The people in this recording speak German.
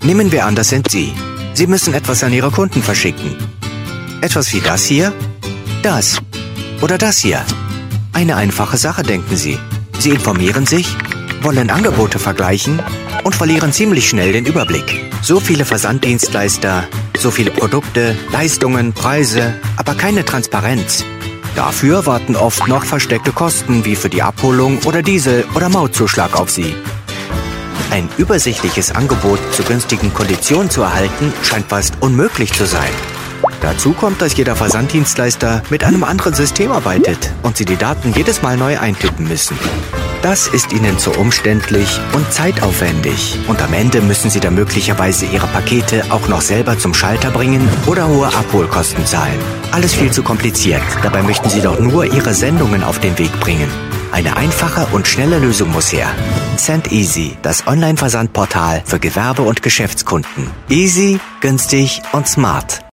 Nehmen wir an, das sind Sie. Sie müssen etwas an Ihre Kunden verschicken. Etwas wie das hier, das oder das hier. Eine einfache Sache, denken Sie. Sie informieren sich, wollen Angebote vergleichen und verlieren ziemlich schnell den Überblick. So viele Versanddienstleister, so viele Produkte, Leistungen, Preise, aber keine Transparenz. Dafür warten oft noch versteckte Kosten wie für die Abholung oder Diesel- oder Mautzuschlag auf Sie. Ein übersichtliches Angebot zu günstigen Konditionen zu erhalten, scheint fast unmöglich zu sein. Dazu kommt, dass jeder Versanddienstleister mit einem anderen System arbeitet und Sie die Daten jedes Mal neu eintippen müssen. Das ist Ihnen zu umständlich und zeitaufwendig. Und am Ende müssen Sie dann möglicherweise Ihre Pakete auch noch selber zum Schalter bringen oder hohe Abholkosten zahlen. Alles viel zu kompliziert. Dabei möchten Sie doch nur Ihre Sendungen auf den Weg bringen. Eine einfache und schnelle Lösung muss her. SendEasy, das Online-Versandportal für Gewerbe- und Geschäftskunden. Easy, günstig und smart.